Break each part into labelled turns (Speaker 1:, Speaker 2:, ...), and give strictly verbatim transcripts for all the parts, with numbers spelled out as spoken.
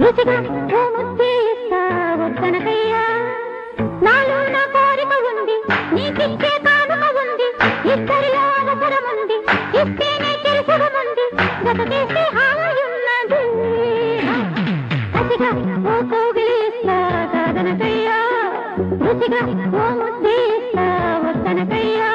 Speaker 1: రుచిగా ఓ ముద్దే ఇస్తా వద్దనకయ్యా నాలో నా కోరిక ఉంది నీకిచ్చే కానుక ఉంది ఇద్దరిలో అవసరం ఉంది ఇస్తేనే తెలుసుగముంది గతకేస్తే హాయున్నది రుచిగా ఓ కౌగిలి ఇస్తా కాదనకయ్యా రుచిగా ఓ ముద్దే ఇస్తా వద్దనకయ్యా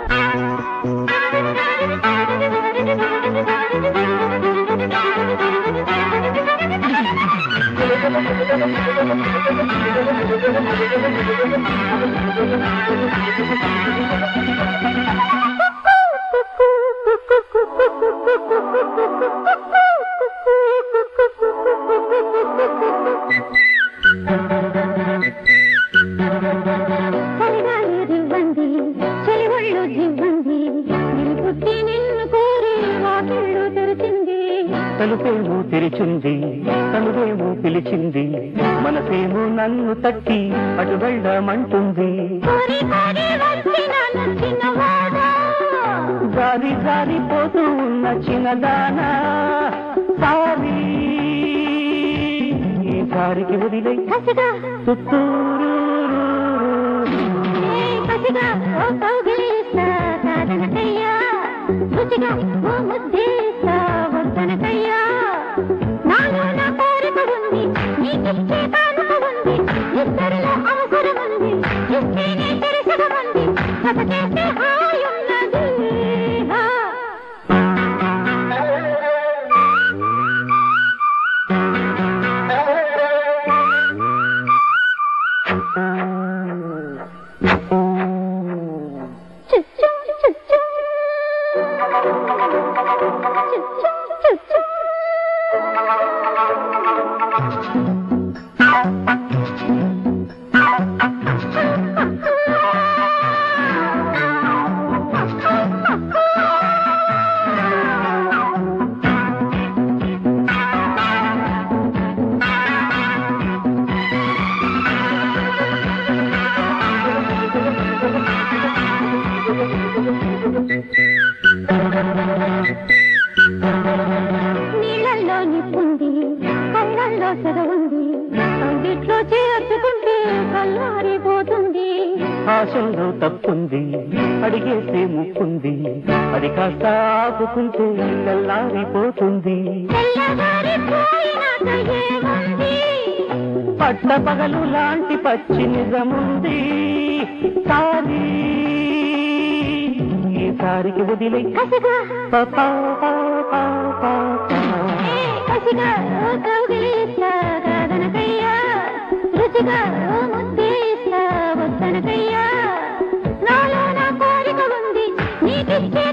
Speaker 1: చలిగాలివ్వండి చలివళ్ళు జివ్వండి నిన్ను పుట్టి నిన్ను కోరి వాకిళ్ళు తెరిచింది
Speaker 2: తలుపేమో తెరిచింది తనువేమో పిలిచింది మనసేమో నన్ను తట్టి అటు వెళ్ళమంటుంది జారి జారిపోతూ ఉన్న చిన్నదానా సారీ ఈ సారికి వదిలే చుట్టూరు
Speaker 1: రుచిగా ఓ ముద్దేస్తా వద్దనకయ్యా నాలో నా కోరిక ఉంది నీకిచ్చే కానుక ఉంది ఇద్దరిలో అవసరం ఉంది ఇస్తేనే తెలుసుగముంది గతకేస్తే హాయున్నది చుచ్చు చుచ్చు నీళ్ళల్లో నిప్పుంది కళ్ళల్లో చదవుంది అంగిట్లో చేర్చుకుంటే కల్లారిపోతుంది
Speaker 2: ఆశల్లో తప్పుంది అడిగేస్తే ముక్కుంది అది కాస్త ఆపుకుంటే కల్లారిపోతుంది పట్ట పగలు లాంటి పచ్చి నిజముంది సారీ ఈసారికి వదిలే
Speaker 1: కసిగా కాదనకయ్యా రుచిగా ఓ ముద్దేస్తా వద్దనకయ్యా నాలో నా కోరిక ఉంది నీకిచ్చే